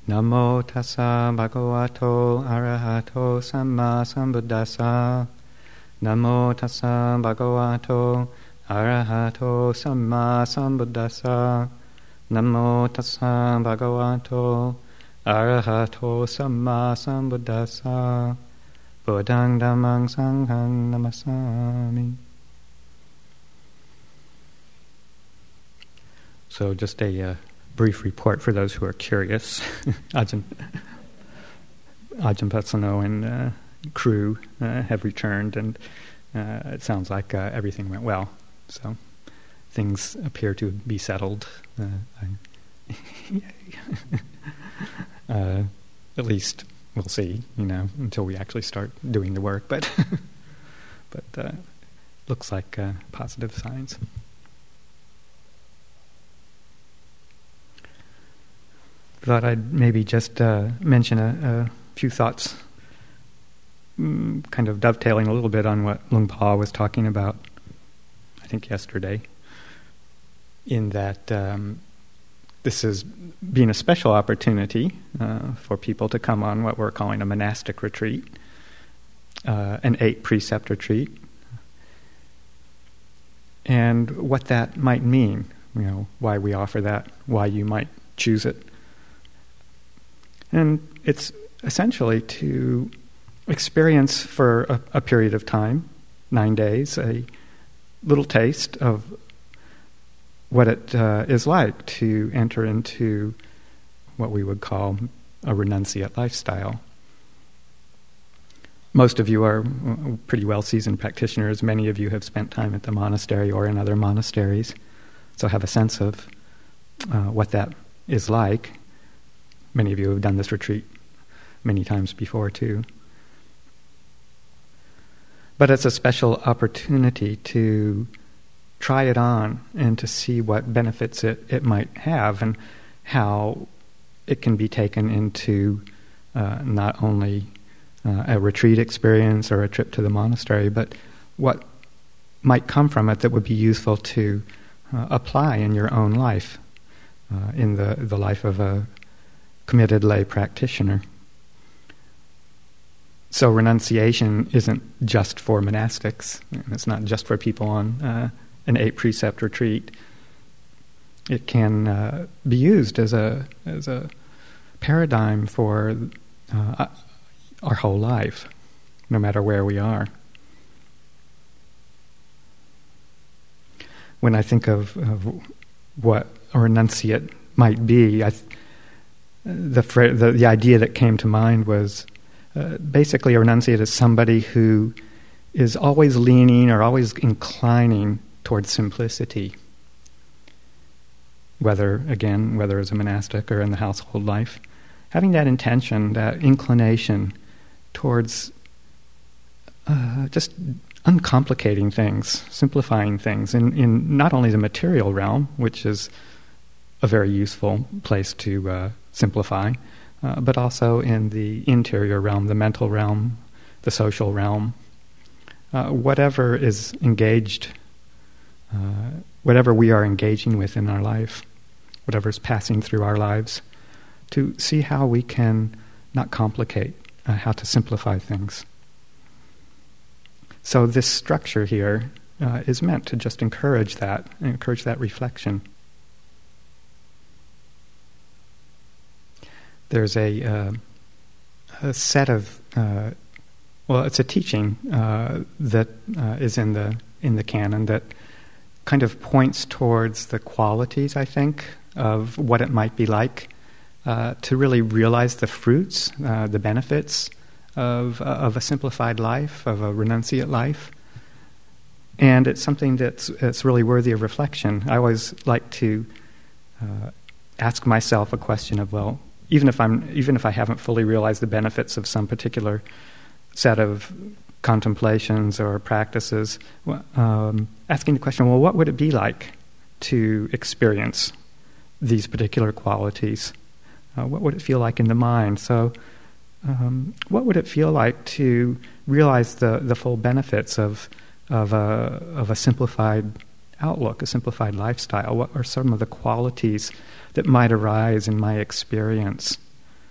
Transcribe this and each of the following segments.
Namo tassa bhagavato arahato samma sambuddhassa. Namo tassa bhagavato arahato samma sambuddhassa. Namo tassa bhagavato arahato samma sambuddhassa. Buddhaṃ dhammāṃ saṅghāṃ namasami. So just a brief report for those who are curious. Ajahn Patsano and crew have returned, and it sounds like everything went well. So things appear to be settled. At least we'll see, until we actually start doing the work. But looks like positive signs. Thought I'd maybe just mention a few thoughts, kind of dovetailing a little bit on what Luang Por was talking about, I think yesterday, in that this has been a special opportunity for people to come on what we're calling a monastic retreat, an 8-precept retreat, and what that might mean, why we offer that, why you might choose it. And it's essentially to experience for a period of time, 9 days, a little taste of what it is like to enter into what we would call a renunciate lifestyle. Most of you are pretty well-seasoned practitioners. Many of you have spent time at the monastery or in other monasteries, so have a sense of what that is like. Many of you have done this retreat many times before, too. But it's a special opportunity to try it on and to see what benefits it might have and how it can be taken into not only a retreat experience or a trip to the monastery, but what might come from it that would be useful to apply in your own life, in the life of a committed lay practitioner. So renunciation isn't just for monastics. It's not just for people on an 8-precept retreat. It can be used as a paradigm for our whole life, no matter where we are. When I think of what a renunciate might be, the idea that came to mind was basically a renunciate is somebody who is always leaning or always inclining towards simplicity, whether as a monastic or in the household life, having that intention, that inclination towards just uncomplicating things, simplifying things in not only the material realm, which is a very useful place to simplify, but also in the interior realm, the mental realm, the social realm, whatever is engaged, whatever we are engaging with in our life, whatever is passing through our lives, to see how we can not complicate, how to simplify things. So this structure here is meant to just encourage that reflection. There's a set of it's a teaching that is in the canon that kind of points towards the qualities, I think, of what it might be like to really realize the fruits, the benefits of a simplified life, of a renunciate life. And it's something that's really worthy of reflection. I always like to ask myself a question of, well, even if I haven't fully realized the benefits of some particular set of contemplations or practices, asking the question, well, what would it be like to experience these particular qualities? What would it feel like in the mind? So what would it feel like to realize the full benefits of a simplified outlook, a simplified lifestyle? What are some of the qualities that might arise in my experience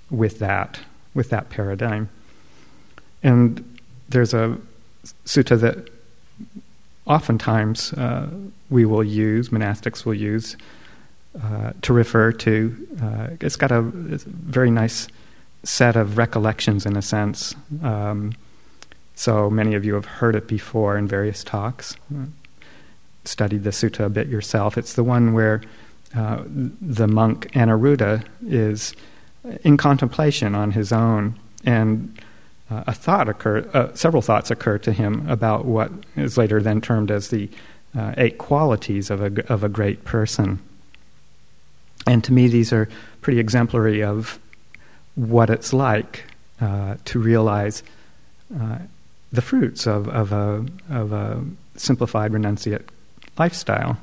with that paradigm. And there's a sutta that oftentimes monastics will use to refer to. It's got a very nice set of recollections, in a sense. So many of you have heard it before in various talks. Studied the sutta a bit yourself. It's the one where the monk Anuruddha is in contemplation on his own, and several thoughts occur to him about what is later then termed as the 8 qualities of a great person. And to me, these are pretty exemplary of what it's like to realize the fruits of a simplified renunciate lifestyle.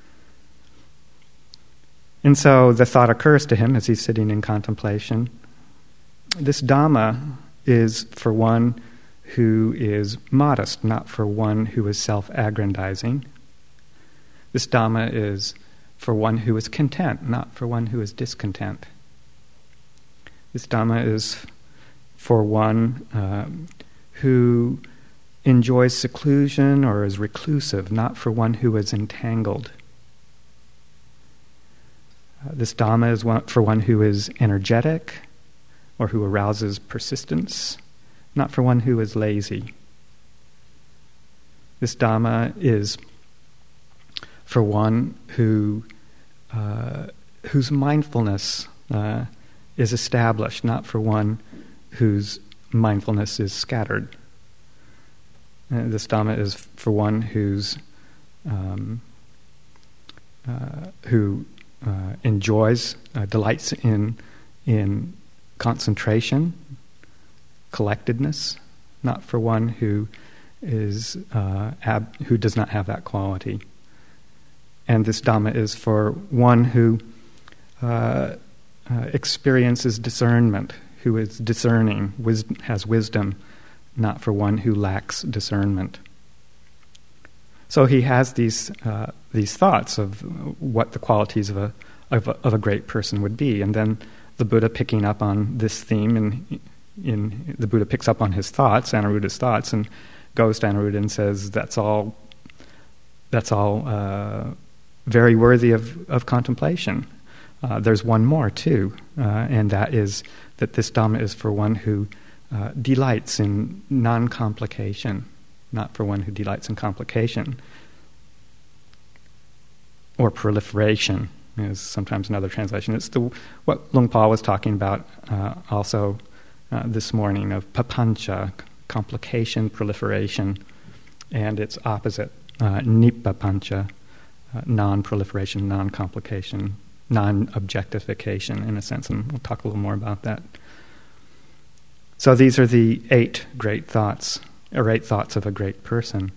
And so the thought occurs to him as he's sitting in contemplation. This Dhamma is for one who is modest, not for one who is self-aggrandizing. This Dhamma is for one who is content, not for one who is discontent. This Dhamma is for one who enjoys seclusion or is reclusive, not for one who is entangled. This Dhamma is for one who is energetic or who arouses persistence, not for one who is lazy. This Dhamma is for one whose mindfulness is established, not for one whose mindfulness is scattered. This Dhamma is for one who enjoys, delights in concentration, collectedness, not for one who is who does not have that quality. And this Dhamma is for one who experiences discernment, who is discerning, has wisdom, not for one who lacks discernment. So he has these thoughts of what the qualities of a great person would be, and then the Buddha picking up on this theme, and the Buddha picks up on his thoughts, Anuruddha's thoughts, and goes to Anuruddha and says, "That's all very worthy of contemplation. There's one more too, and that is that this Dhamma is for one who delights in non-complication, not for one who delights in complication." Or proliferation is sometimes another translation. It's what Luang Por was talking about also this morning, of papancha, complication, proliferation, and its opposite, nippapancha, non-proliferation, non-complication, non-objectification, in a sense, and we'll talk a little more about that. So these are the 8 great thoughts, or 8 thoughts of a great person.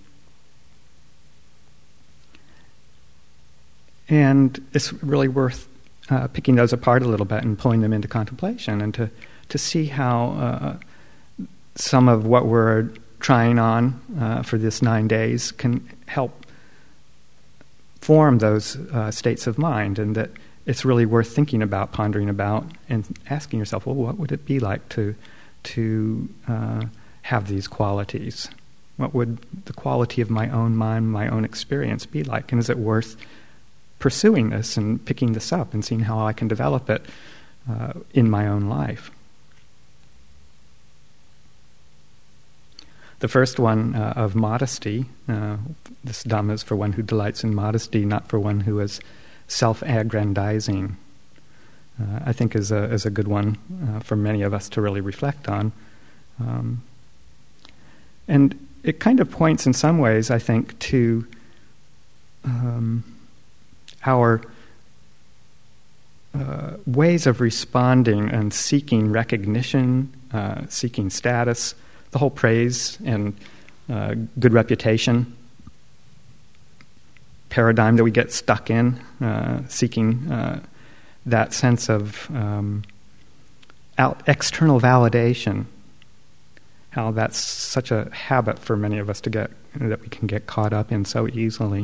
And it's really worth picking those apart a little bit and pulling them into contemplation, and to see how some of what we're trying on for this 9 days can help form those states of mind, and that it's really worth thinking about, pondering about, and asking yourself, well, what would it be like to have these qualities? What would the quality of my own mind, my own experience be like? And is it worth pursuing this and picking this up and seeing how I can develop it in my own life? The first one of modesty, this Dhamma is for one who delights in modesty, not for one who is self-aggrandizing. I think is a good one for many of us to really reflect on. And it kind of points in some ways, I think, to our ways of responding and seeking recognition, seeking status, the whole praise and good reputation paradigm that we get stuck in, seeking that sense of external validation, how that's such a habit for many of us that we can get caught up in so easily.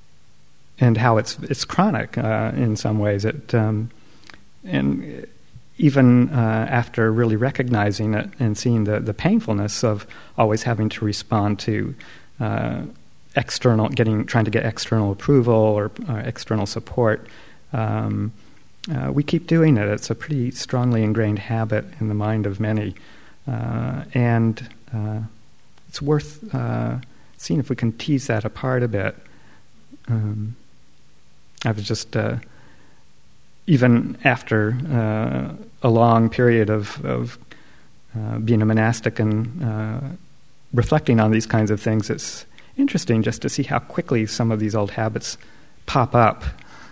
And how it's chronic in some ways. And even after really recognizing it and seeing the painfulness of always having to respond to trying to get external approval or external support, we keep doing it. It's a pretty strongly ingrained habit in the mind of many, and it's worth seeing if we can tease that apart a bit. I was just even after a long period of being a monastic and reflecting on these kinds of things, it's interesting just to see how quickly some of these old habits pop up.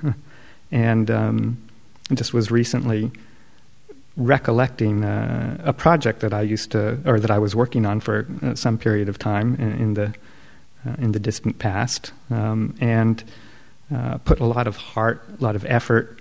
And just was recently recollecting a project that that I was working on for some period of time in the distant past, and put a lot of heart, a lot of effort,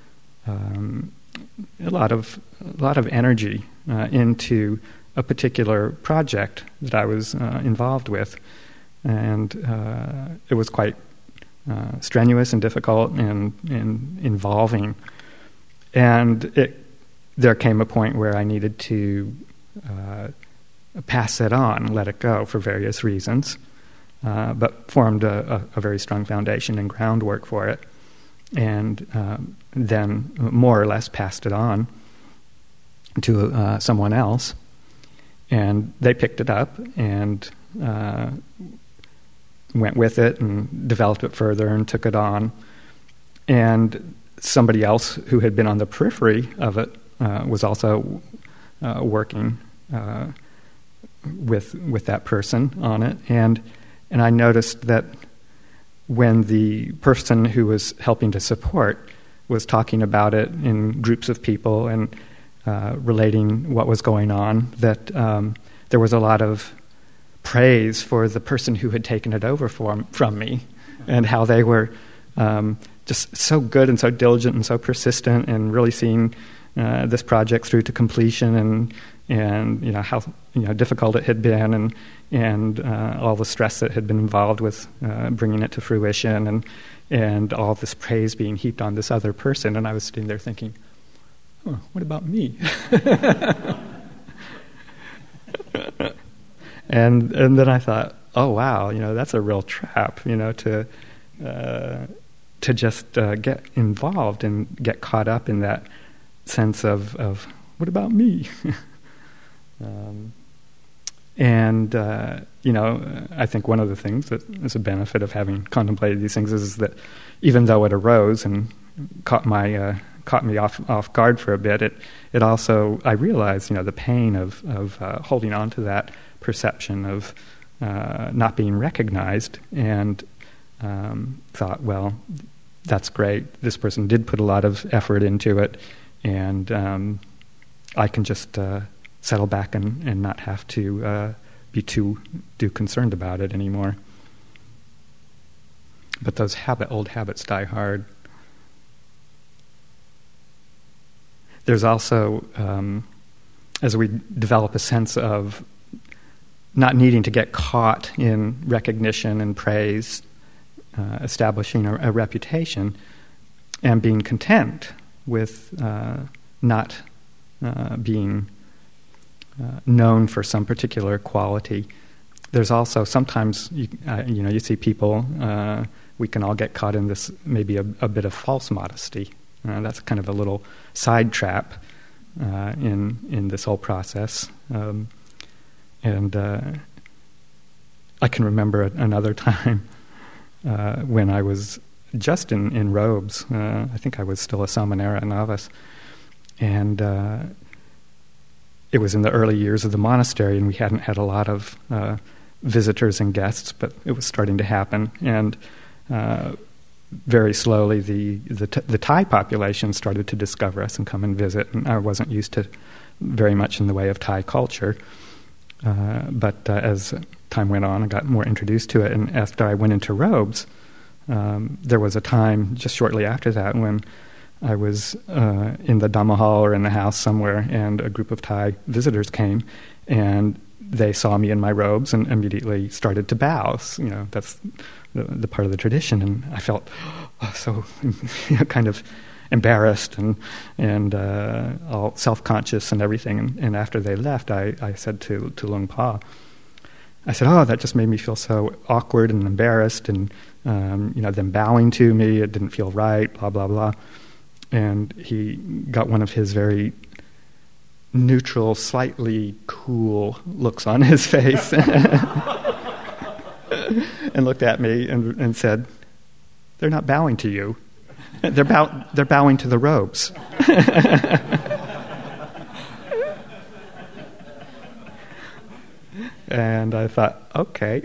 a lot of energy into a particular project that I was involved with, and it was quite strenuous and difficult and involving. And there came a point where I needed to pass it on, let it go for various reasons, but formed a very strong foundation and groundwork for it, and then more or less passed it on to someone else, and they picked it up and went with it and developed it further and took it on. And somebody else who had been on the periphery of it was also working with that person on it. And I noticed that when the person who was helping to support was talking about it in groups of people and relating what was going on, that there was a lot of praise for the person who had taken it over from me, and how they were just so good and so diligent and so persistent and really seeing this project through to completion, and how difficult it had been, and all the stress that had been involved with bringing it to fruition, and all this praise being heaped on this other person. And I was sitting there thinking, oh, what about me? And then I thought, oh wow, that's a real trap, to just get involved and get caught up in that sense of what about me? I think one of the things that is a benefit of having contemplated these things is that even though it arose and caught me off guard for a bit, it also, I realized, the pain of holding on to that perception of not being recognized, and thought, well, that's great. This person did put a lot of effort into it, and I can just settle back and not have to be too concerned about it anymore. But those old habits die hard. There's also, as we develop a sense of not needing to get caught in recognition and praise, establishing a reputation, and being content with not being known for some particular quality. There's also sometimes you see people. We can all get caught in this, maybe a bit of false modesty. That's kind of a little side trap in this whole process. And I can remember another time when I was just in robes. I think I was still a Samanera novice. And it was in the early years of the monastery, and we hadn't had a lot of visitors and guests, but it was starting to happen. And very slowly, the Thai population started to discover us and come and visit. And I wasn't used to very much in the way of Thai culture. But as time went on, I got more introduced to it. And after I went into robes, there was a time just shortly after that when I was in the Dhamma hall or in the house somewhere, and a group of Thai visitors came, and they saw me in my robes and immediately started to bow. That's the part of the tradition. And I felt so kind of embarrassed and all self-conscious and everything. And after they left, I said to Luang Pa, I said, "Oh, that just made me feel so awkward and embarrassed, and them bowing to me, it didn't feel right, blah blah blah." And he got one of his very neutral, slightly cool looks on his face, and looked at me and said, "They're not bowing to you. They're bowing to the robes." And I thought, okay.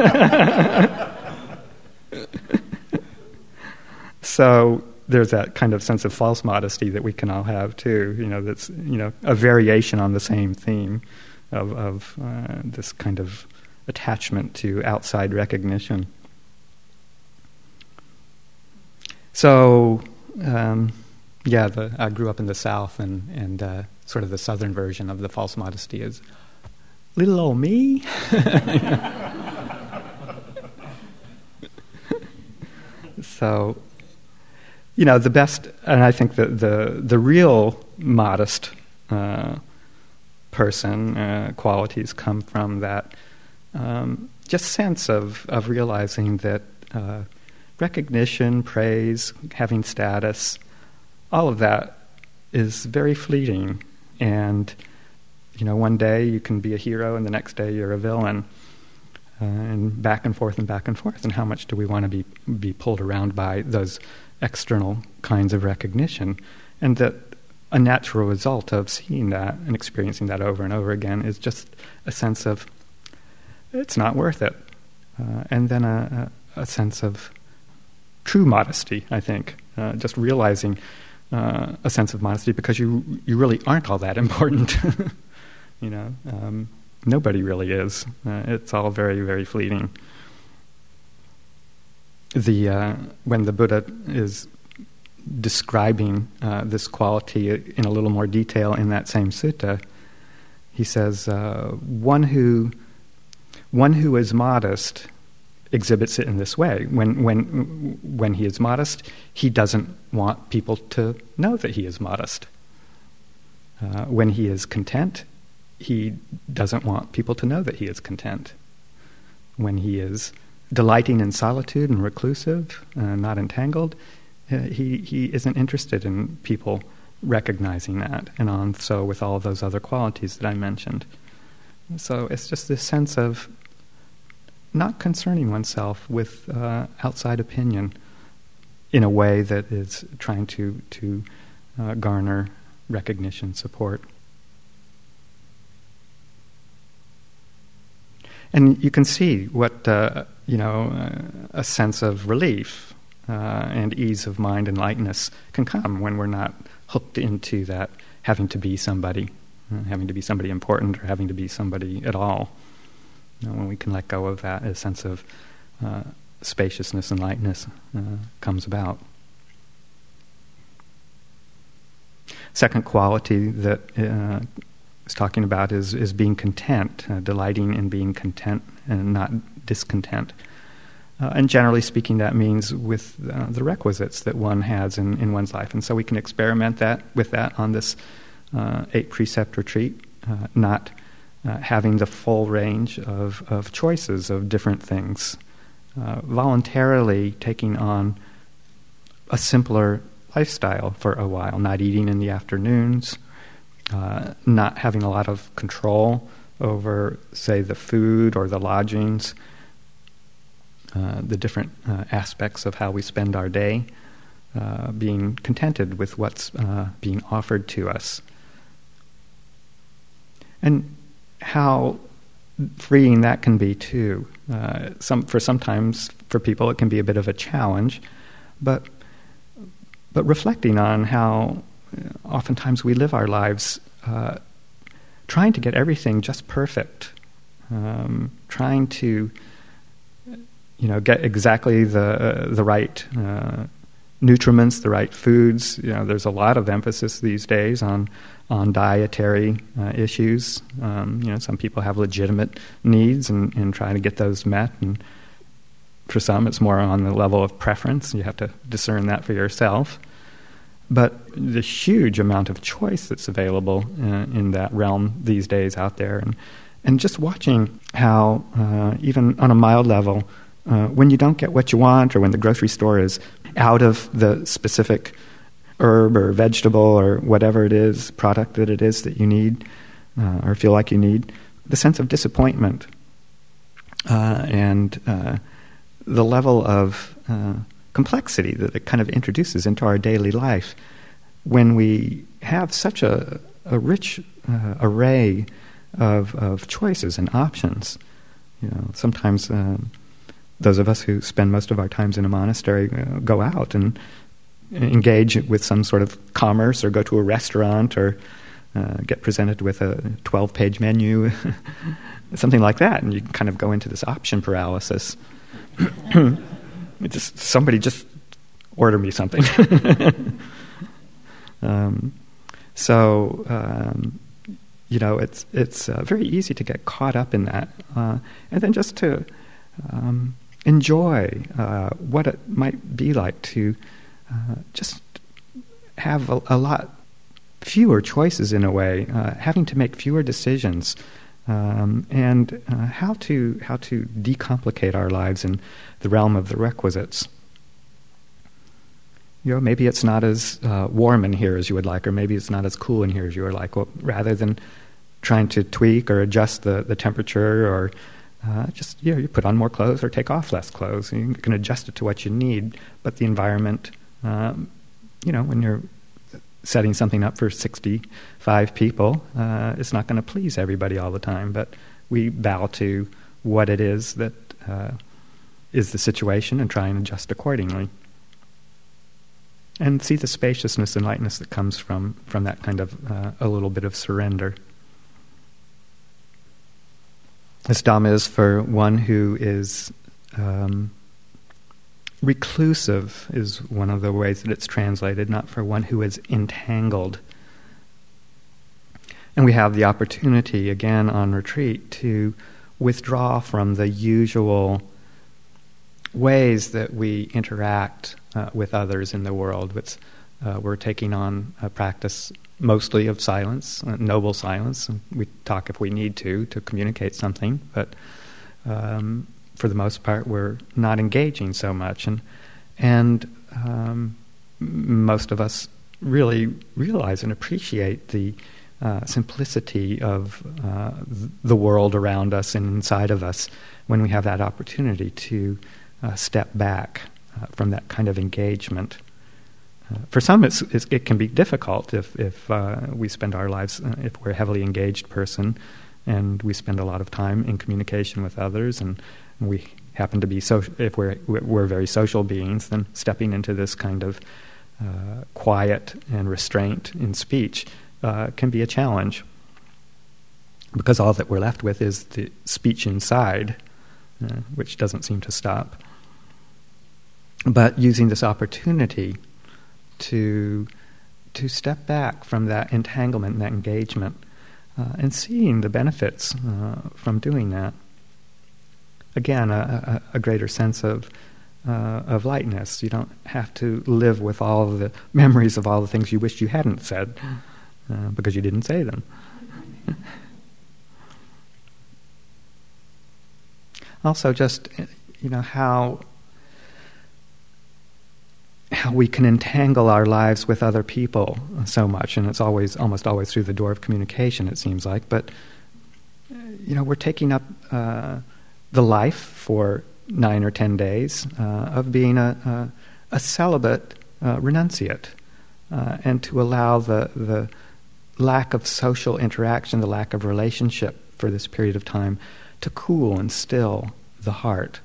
So there's that kind of sense of false modesty that we can all have too. That's a variation on the same theme of this kind of attachment to outside recognition. So, I grew up in the South, and sort of the Southern version of the false modesty is little old me. So, the best, and I think that the real modest person qualities come from that just sense of realizing that recognition, praise, having status, all of that is very fleeting. And, one day you can be a hero and the next day you're a villain. And back and forth and back and forth. And how much do we want to be pulled around by those external kinds of recognition? And that a natural result of seeing that and experiencing that over and over again is just a sense of it's not worth it. And then a sense of true modesty, I think. Just realizing a sense of modesty because you really aren't all that important. Nobody really is. It's all very, very fleeting. When the Buddha is describing this quality in a little more detail in that same sutta, he says, one who is modest exhibits it in this way. When he is modest, he doesn't want people to know that he is modest. When he is content, he doesn't want people to know that he is content. When he is delighting in solitude and reclusive, not entangled, he isn't interested in people recognizing that, and so with all of those other qualities that I mentioned. So it's just this sense of not concerning oneself with outside opinion in a way that is trying to garner recognition, support. And you can see what a sense of relief and ease of mind and lightness can come when we're not hooked into that having to be somebody important or having to be somebody at all. When we can let go of that, a sense of spaciousness and lightness comes about. Second quality that is talking about is being content, delighting in being content and not discontent. And generally speaking, that means with the requisites that one has in one's life. And so we can experiment with that on this 8-precept retreat, not having the full range of choices of different things, voluntarily taking on a simpler lifestyle for a while, not eating in the afternoons, not having a lot of control over, say, the food or the lodgings, the different aspects of how we spend our day, being contented with what's being offered to us. And how freeing that can be too. Sometimes for people it can be a bit of a challenge, but reflecting on how oftentimes we live our lives trying to get everything just perfect, trying to get exactly the right nutriments, the right foods. There's a lot of emphasis these days on dietary issues. Some people have legitimate needs and try to get those met, and for some it's more on the level of preference. You have to discern that for yourself. but the huge amount of choice that's available in that realm these days out there, and just watching how, even on a mild level, when you don't get what you want, or when the grocery store is out of the specific herb or vegetable or whatever it is, product that it is that you need or feel like you need, the sense of disappointment and the level of complexity that it kind of introduces into our daily life when we have such a rich array of choices and options. Sometimes those of us who spend most of our times in a monastery go out and engage with some sort of commerce, or go to a restaurant, or get presented with a 12-page menu, something like that, and you kind of go into this option paralysis. Somebody just order me something. It's very easy to get caught up in that, and then just to enjoy what it might be like to just have a lot fewer choices in a way, having to make fewer decisions, and how to decomplicate our lives in the realm of the requisites. Maybe it's not as warm in here as you would like, or maybe it's not as cool in here as you would like. Well, rather than trying to tweak or adjust the temperature, or you put on more clothes or take off less clothes. You can adjust it to what you need, but the environment, when you're setting something up for 65 people, it's not going to please everybody all the time, but we bow to what it is that is the situation and try and adjust accordingly. And see the spaciousness and lightness that comes from that kind of a little bit of surrender. This Dhamma is for one who is reclusive, is one of the ways that it's translated, not for one who is entangled. And we have the opportunity, again on retreat, to withdraw from the usual ways that we interact with others in the world. We're taking on a practice mostly of silence, noble silence. We talk if we need to communicate something, but for the most part we're not engaging so much. And most of us really realize and appreciate the simplicity of the world around us and inside of us when we have that opportunity to step back from that kind of engagement. For some, it can be difficult if we spend our lives, if we're a heavily engaged person, and we spend a lot of time in communication with others, and we happen to be if we're very social beings, then stepping into this kind of quiet and restraint in speech can be a challenge, because all that we're left with is the speech inside, which doesn't seem to stop. But using this opportunity to step back from that entanglement and that engagement, and seeing the benefits from doing that. Again, a greater sense of lightness. You don't have to live with all the memories of all the things you wished you hadn't said because you didn't say them. Also, just how we can entangle our lives with other people so much, and it's almost always through the door of communication, it seems like. But we're taking up the life for 9 or 10 days of being a celibate renunciate, and to allow the lack of social interaction, the lack of relationship for this period of time to cool and still the heart.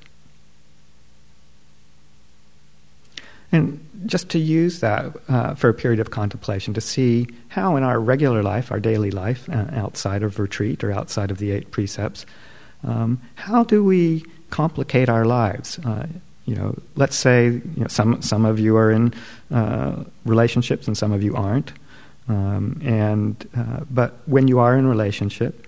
And just to use that for a period of contemplation, to see how in our regular life, our daily life, outside of retreat or outside of the 8 precepts, how do we complicate our lives? Let's say some of you are in relationships and some of you aren't. But when you are in relationship,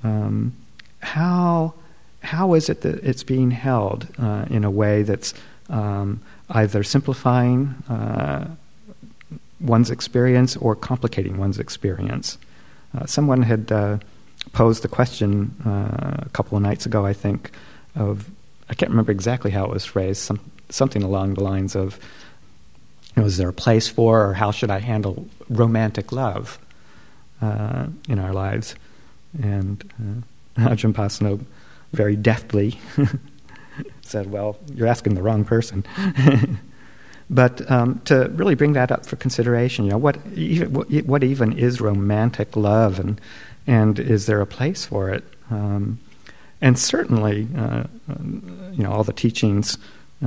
how is it that it's being held in a way that's either simplifying one's experience or complicating one's experience. Someone had posed the question a couple of nights ago, I think, I can't remember exactly how it was phrased, something along the lines of, is there a place for, or how should I handle romantic love in our lives? And Ajahn Pasanno very deftly said, well, you're asking the wrong person. But to really bring that up for consideration, what even is romantic love, and is there a place for it? And certainly, all the teachings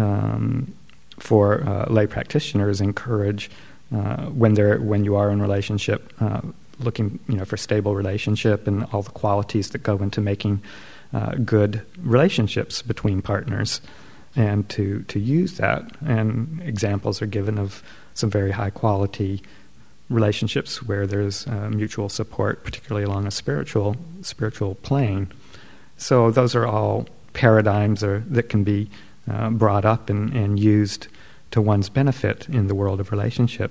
for lay practitioners encourage when you are in relationship, looking for stable relationship and all the qualities that go into making good relationships between partners, and to use that. And examples are given of some very high quality relationships where there's mutual support, particularly along a spiritual plane. So those are all paradigms that can be brought up and used to one's benefit in the world of relationship.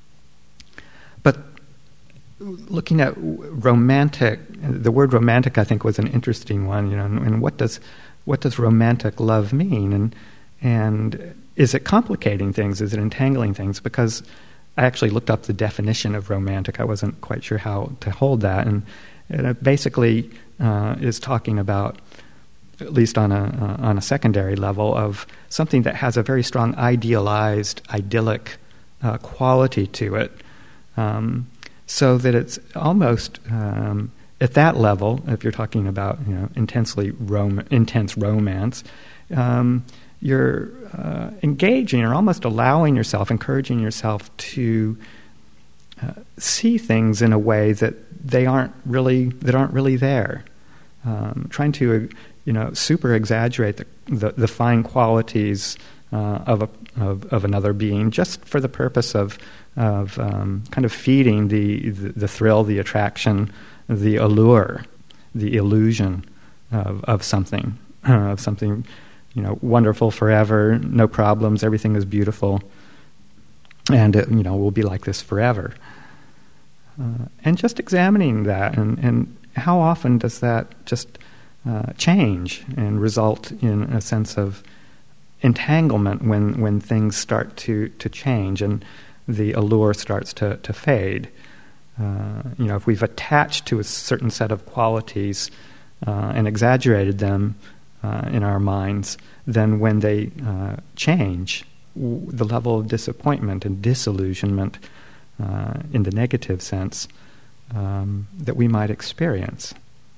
But looking at romantic, the word romantic, I think, was an interesting one. And what does romantic love mean? And is it complicating things? Is it entangling things? Because I actually looked up the definition of romantic. I wasn't quite sure how to hold that, and it basically is talking about, at least on a secondary level, of something that has a very strong idealized, idyllic quality to it, so that it's almost at that level. If you're talking about intense romance, you're engaging or almost allowing yourself, encouraging yourself to see things in a way that aren't really there. Trying to super exaggerate the fine qualities of another being, just for the purpose of kind of feeding the thrill, the attraction, the allure, the illusion of something wonderful forever, no problems, everything is beautiful, and it will be like this forever. And just examining that, and how often does that just change and result in a sense of entanglement when things start to change and the allure starts to fade. If we've attached to a certain set of qualities and exaggerated them in our minds, then when they change, the level of disappointment and disillusionment in the negative sense that we might experience.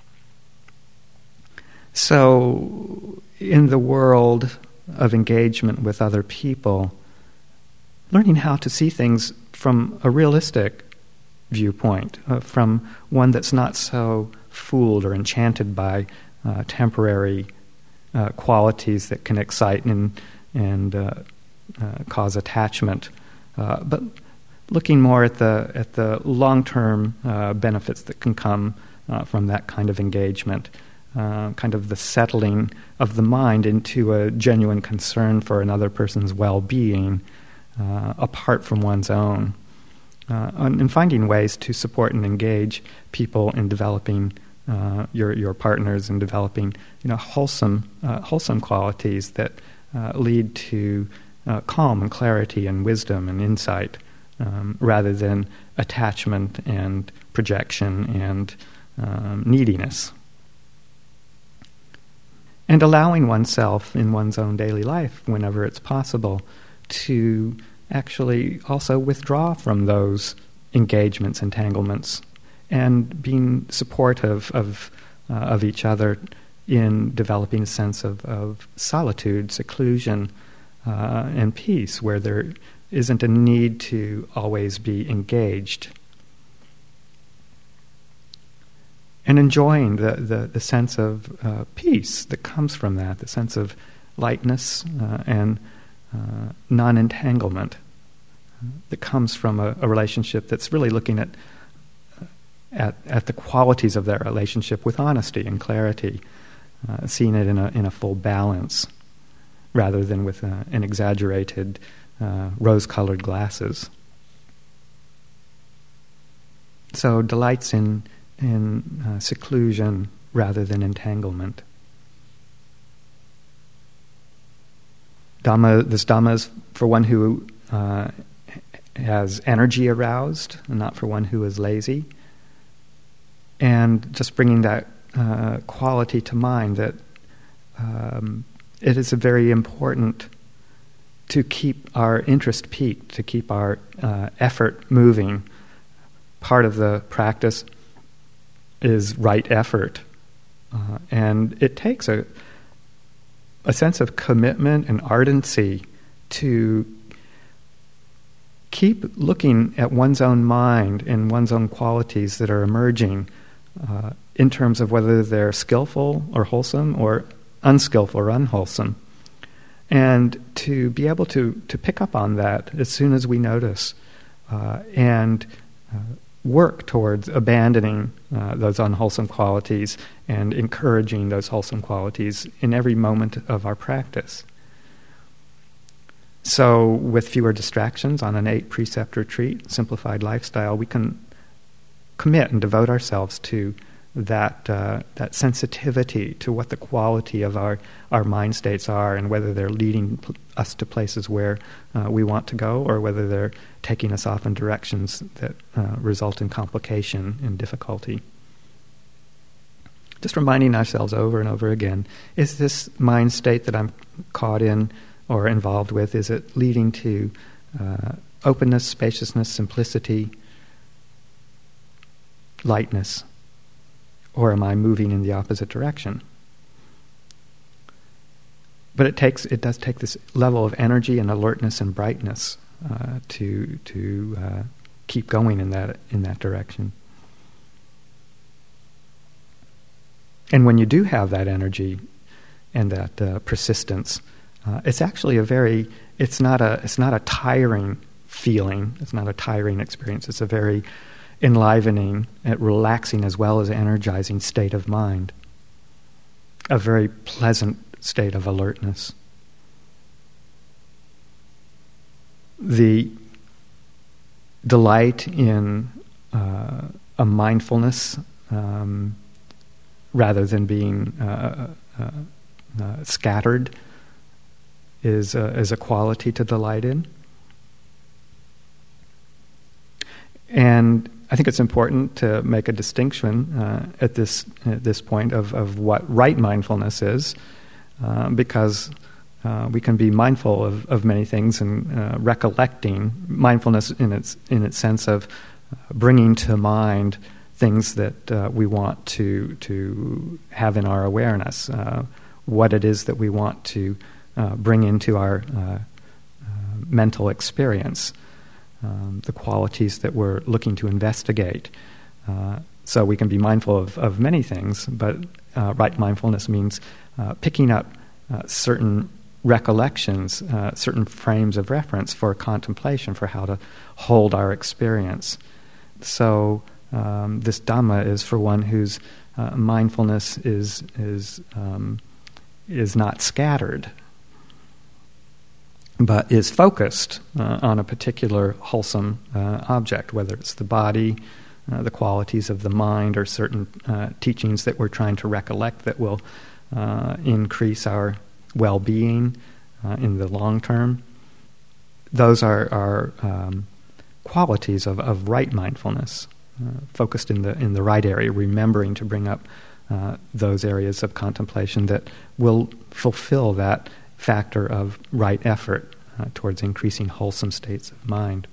So, in the world of engagement with other people, learning how to see things from a realistic viewpoint, from one that's not so fooled or enchanted by temporary qualities that can excite and cause attachment, but looking more at the long-term benefits that can come from that kind of engagement, kind of the settling of the mind into a genuine concern for another person's well-being, apart from one's own, and finding ways to support and engage people in developing your partners, and developing wholesome qualities that lead to calm and clarity and wisdom and insight, rather than attachment and projection and neediness. And allowing oneself in one's own daily life, whenever it's possible, to actually also withdraw from those engagements, entanglements, and being supportive of each other in developing a sense of solitude, seclusion, and peace, where there isn't a need to always be engaged. And enjoying the sense of peace that comes from that, the sense of lightness and non-entanglement that comes from a relationship that's really looking at the qualities of that relationship with honesty and clarity, seeing it in a full balance, rather than with an exaggerated rose-colored glasses. So delights in seclusion rather than entanglement. This Dhamma is for one who has energy aroused, and not for one who is lazy. And just bringing that quality to mind, that it is very important to keep our interest peaked, to keep our effort moving. Part of the practice is right effort. And it takes a sense of commitment and ardency to keep looking at one's own mind and one's own qualities that are emerging in terms of whether they're skillful or wholesome or unskillful or unwholesome. And to be able to pick up on that as soon as we notice and work towards abandoning those unwholesome qualities and encouraging those wholesome qualities in every moment of our practice. So with fewer distractions on an 8-precept retreat, simplified lifestyle, we can commit and devote ourselves to that sensitivity to what the quality of our mind states are, and whether they're leading us to places where we want to go, or whether they're taking us off in directions that result in complication and difficulty. Just reminding ourselves over and over again, is this mind state that I'm caught in or involved with, is it leading to openness, spaciousness, simplicity, lightness? Or am I moving in the opposite direction? But it does take this level of energy and alertness and brightness to keep going in that direction. And when you do have that energy and that persistence, it's actually it's not a tiring feeling. It's not a tiring experience. It's a very enlivening, relaxing as well as energizing state of mind. A very pleasant state of alertness. The delight in a mindfulness rather than being scattered is a quality to delight in. And I think it's important to make a distinction at this point of what right mindfulness is, because we can be mindful of many things and recollecting mindfulness in its sense of bringing to mind things that we want to have in our awareness, what it is that we want to bring into our mental experience. The qualities that we're looking to investigate. So we can be mindful of many things, but right mindfulness means picking up certain recollections, certain frames of reference for contemplation, for how to hold our experience. So this Dhamma is for one whose mindfulness is not scattered, but is focused on a particular wholesome object, whether it's the body, the qualities of the mind, or certain teachings that we're trying to recollect that will increase our well-being in the long term. Those are qualities of right mindfulness, focused in the right area, remembering to bring up those areas of contemplation that will fulfill that factor of right effort towards increasing wholesome states of mind.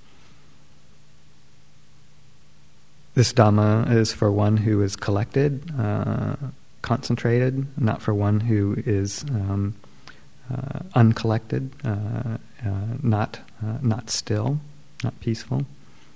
This Dhamma is for one who is collected, concentrated, not for one who is uncollected, not still, not peaceful.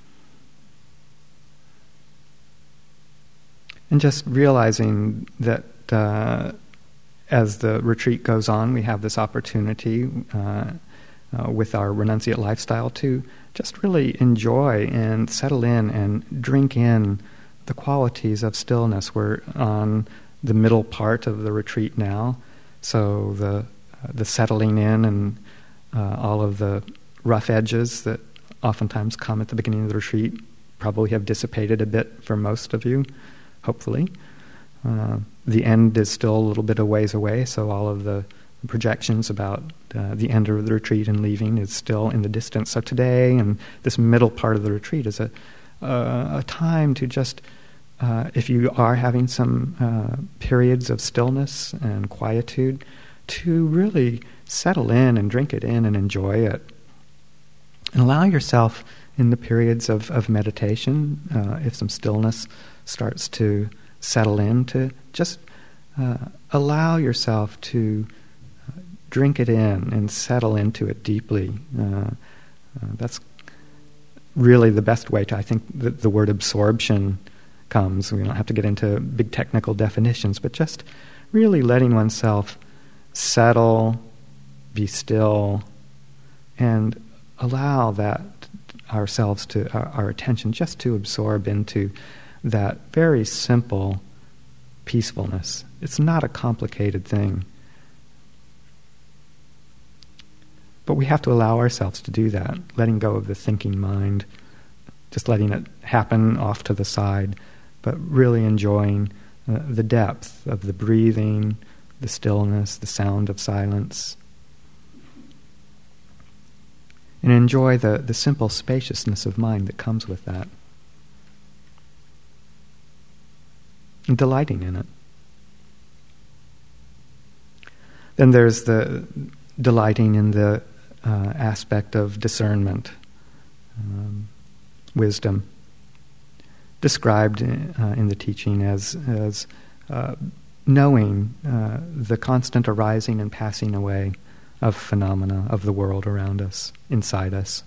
And just realizing that as the retreat goes on, we have this opportunity with our renunciate lifestyle to just really enjoy and settle in and drink in the qualities of stillness. We're on the middle part of the retreat now, so the settling in and all of the rough edges that oftentimes come at the beginning of the retreat probably have dissipated a bit for most of you, hopefully. The end is still a little bit a ways away, so all of the projections about the end of the retreat and leaving is still in the distance. So today and this middle part of the retreat is a time to just, if you are having some periods of stillness and quietude, to really settle in and drink it in and enjoy it. And allow yourself in the periods of meditation, if some stillness starts to settle in, to just allow yourself to drink it in and settle into it deeply. That's really the best way to, I think, the word absorption comes. We don't have to get into big technical definitions, but just really letting oneself settle, be still, and allow that ourselves to, our attention just to absorb into that very simple peacefulness. It's not a complicated thing. But we have to allow ourselves to do that, letting go of the thinking mind, just letting it happen off to the side, but really enjoying the depth of the breathing, the stillness, the sound of silence. And enjoy the simple spaciousness of mind that comes with that. And delighting in it. Then there's the delighting in the aspect of discernment, wisdom, described in the teaching as knowing the constant arising and passing away of phenomena of the world around us, inside us.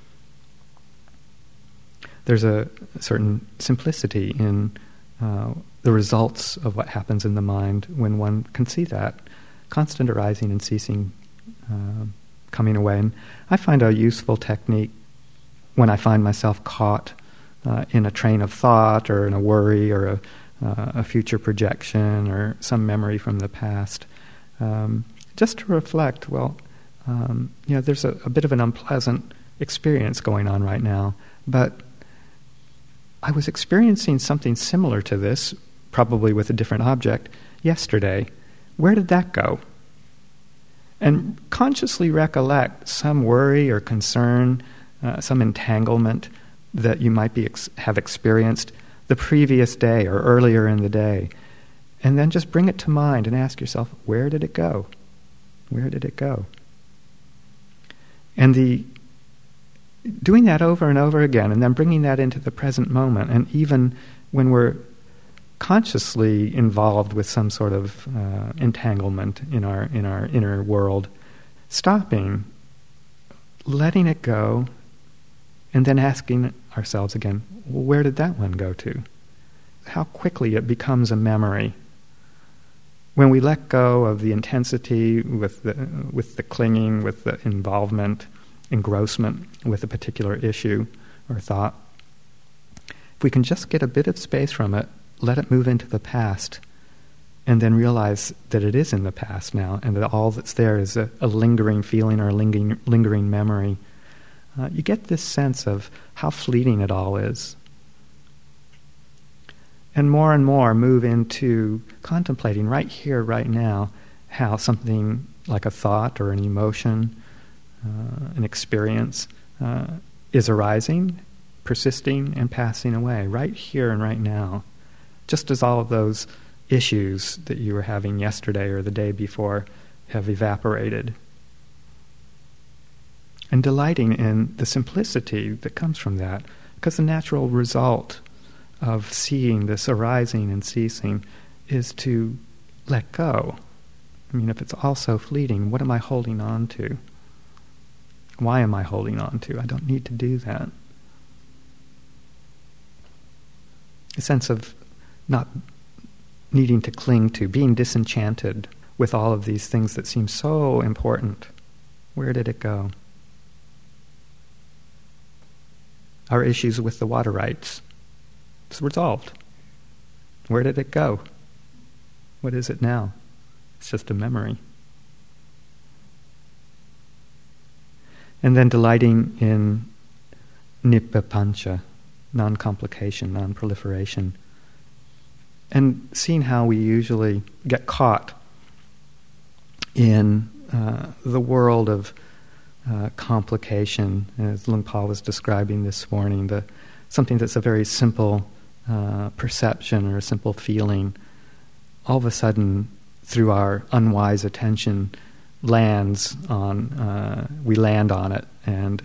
There's a certain simplicity in the results of what happens in the mind when one can see that constant arising and ceasing, coming away. And I find a useful technique when I find myself caught in a train of thought or in a worry or a future projection or some memory from the past, just to reflect, there's a bit of an unpleasant experience going on right now, but I was experiencing something similar to this, probably with a different object, yesterday. Where did that go? And consciously recollect some worry or concern, some entanglement that you might have experienced the previous day or earlier in the day. And then just bring it to mind and ask yourself, where did it go? Where did it go? And doing that over and over again, and then bringing that into the present moment, and even when we're consciously involved with some sort of entanglement in our inner world, stopping, letting it go, and then asking ourselves again, well, where did that one go to? How quickly it becomes a memory. When we let go of the intensity with the clinging, with the involvement, engrossment with a particular issue or thought, if we can just get a bit of space from it, let it move into the past, and then realize that it is in the past now, and that all that's there is a lingering feeling or a lingering memory, you get this sense of how fleeting it all is. And more move into contemplating right here, right now, how something like a thought or an emotion, an experience, is arising, persisting, and passing away, right here and right now. Just as all of those issues that you were having yesterday or the day before have evaporated. And delighting in the simplicity that comes from that, because the natural result of seeing this arising and ceasing is to let go. I mean, if it's all so fleeting, what am I holding on to? Why am I holding on to? I don't need to do that. A sense of not needing to cling to, being disenchanted with all of these things that seem so important. Where did it go? Our issues with the water rights. It's resolved. Where did it go? What is it now? It's just a memory. And then delighting in Nippapancha, non-complication, non-proliferation. And seeing how we usually get caught in the world of complication, as Lung Pa was describing this morning, something that's a very simple perception or a simple feeling, all of a sudden, through our unwise attention, we land on it and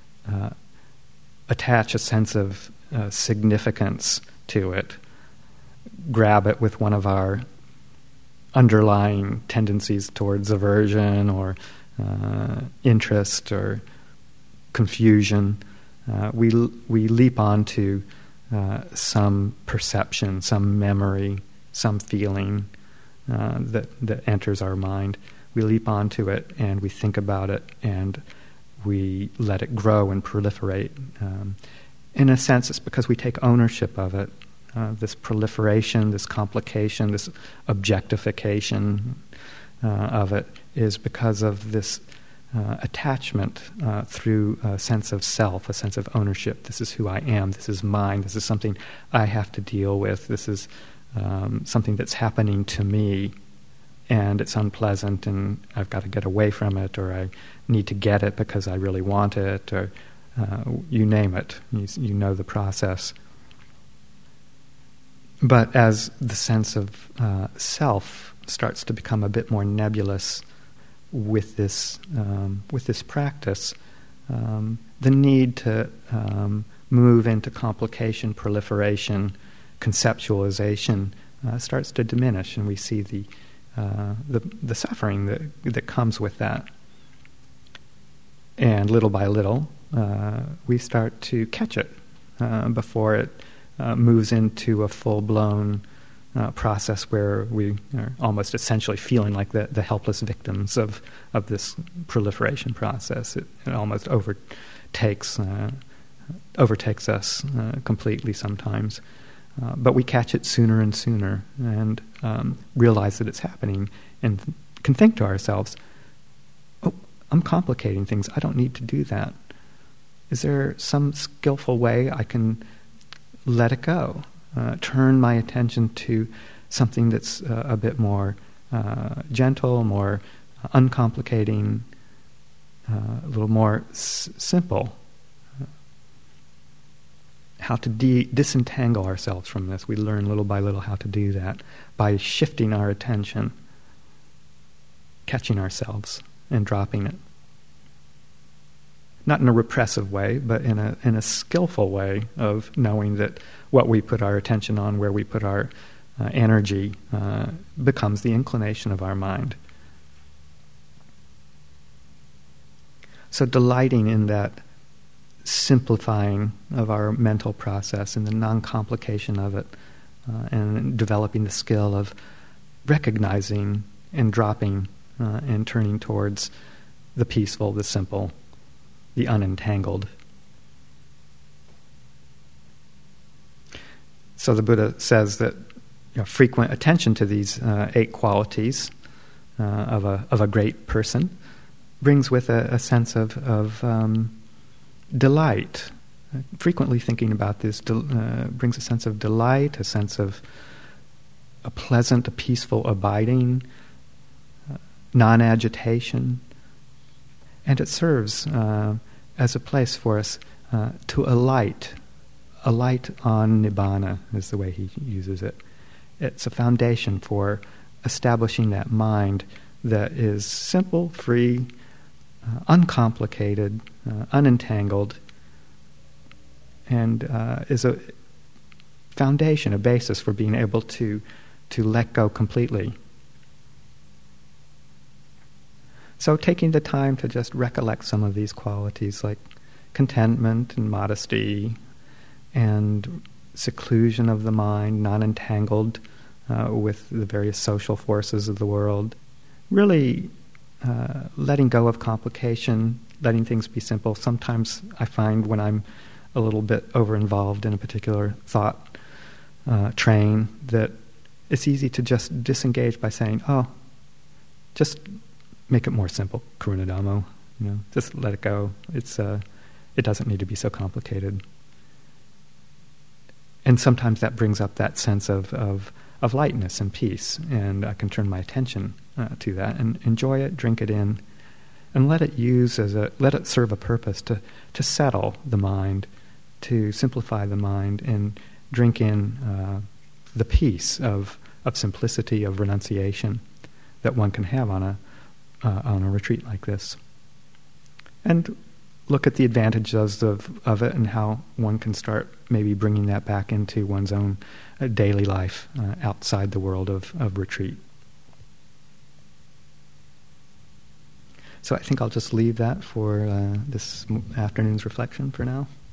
attach a sense of significance to it, grab it with one of our underlying tendencies towards aversion or interest or confusion. We leap onto some perception, some memory, some feeling that enters our mind. We leap onto it and we think about it and we let it grow and proliferate. In a sense, it's because we take ownership of it. This proliferation, this complication, this objectification of it is because of this attachment through a sense of self, a sense of ownership. This is who I am. This is mine. This is something I have to deal with. This is something that's happening to me, and it's unpleasant, and I've got to get away from it, or I need to get it because I really want it, or you name it. You know the process. But as the sense of self starts to become a bit more nebulous with this practice, the need to move into complication, proliferation, conceptualization starts to diminish, and we see the suffering that comes with that. And little by little, we start to catch it before it moves into a full-blown process where we are almost essentially feeling like the helpless victims of this proliferation process. It almost overtakes us completely sometimes. But we catch it sooner and sooner and realize that it's happening and can think to ourselves, oh, I'm complicating things. I don't need to do that. Is there some skillful way I can let it go? Turn my attention to something that's a bit more gentle, more uncomplicating, a little more simple. How to disentangle ourselves from this. We learn little by little how to do that by shifting our attention, catching ourselves, and dropping it. Not in a repressive way, but in a skillful way of knowing that what we put our attention on, where we put our energy, becomes the inclination of our mind. So delighting in that simplifying of our mental process and the non-complication of it, and developing the skill of recognizing and dropping and turning towards the peaceful, the simple, the unentangled. So the Buddha says that frequent attention to these 8 qualities of a great person brings with a sense of delight. Frequently thinking about this brings a sense of delight, a sense of a pleasant, a peaceful abiding, non-agitation, and it serves as a place for us to alight on Nibbana, is the way he uses it. It's a foundation for establishing that mind that is simple, free, uncomplicated, unentangled, and is a foundation, a basis for being able to let go completely. So taking the time to just recollect some of these qualities like contentment and modesty and seclusion of the mind, non-entangled with the various social forces of the world, really letting go of complication, letting things be simple. Sometimes I find when I'm a little bit over-involved in a particular thought train that it's easy to just disengage by saying, oh, just make it more simple, Karuna Dhammo. Just let it go. It doesn't need to be so complicated. And sometimes that brings up that sense of lightness and peace, and I can turn my attention to that and enjoy it, drink it in, and let it serve a purpose to settle the mind, to simplify the mind, and drink in the peace of simplicity, of renunciation that one can have on a retreat like this. And look at the advantages of it and how one can start maybe bringing that back into one's own daily life outside the world of retreat. So I think I'll just leave that for this afternoon's reflection for now.